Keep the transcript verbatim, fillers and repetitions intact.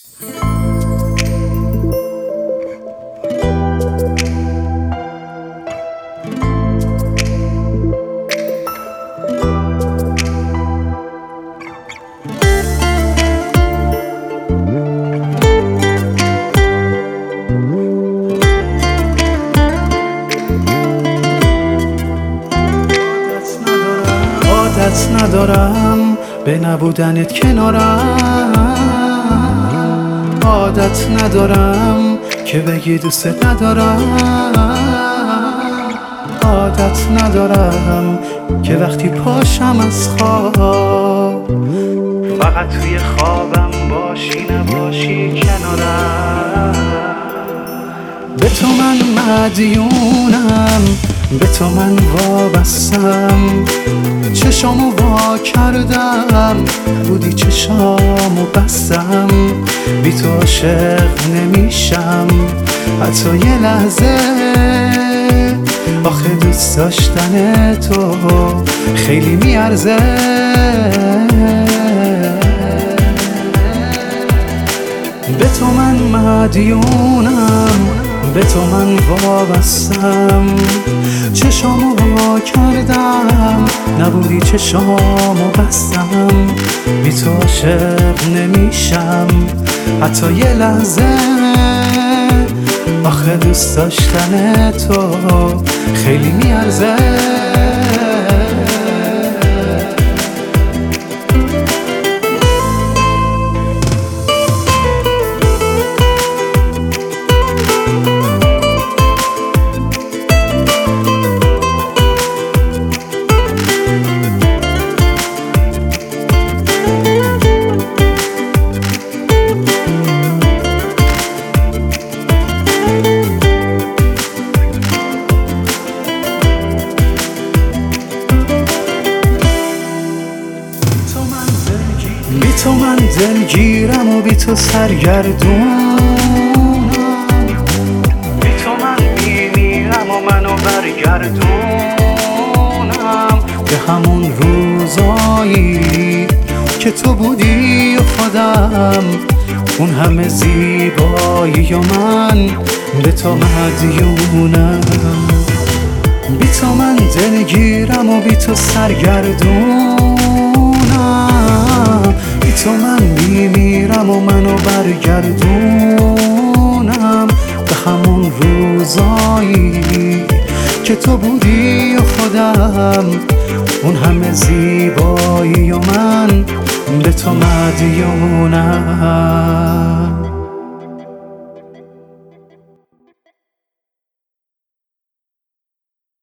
عادت ندارم به نبودنت کنارم، عادت ندارم که بگی دوست ندارم، عادت ندارم که وقتی پاشم از خواب فقط توی خوابم باشی نباشی کنارم. به تو من مدیونم، به تو من وابستم، چشامو وا کردم بودی چشامو بستم، بی تو عاشق نمیشم حتی یه لحظه. آخه دوست داشتن تو خیلی میارزه. به تو من مدیونم، به تو من وابستم، چشامو وا کردم نبودی چشامو بستم، بی تو عاشق نمیشم حتی یه لحظه. آخه دوست داشتن تو خیلی میارزه. بی تو من دلگیرم و بی تو سرگردونم، بی تو من میمیرم و منو برگردونم به همون روزایی که تو بودی و خودم، اون همه زیبایی و من به تو مدیونم. بی تو من دلگیرم و بی تو سرگردونم، بی تو من میمیرم و منو برگردونم به همون روزایی که تو بودی و خودم، اون همه زیبایی و من به تو مدیونم.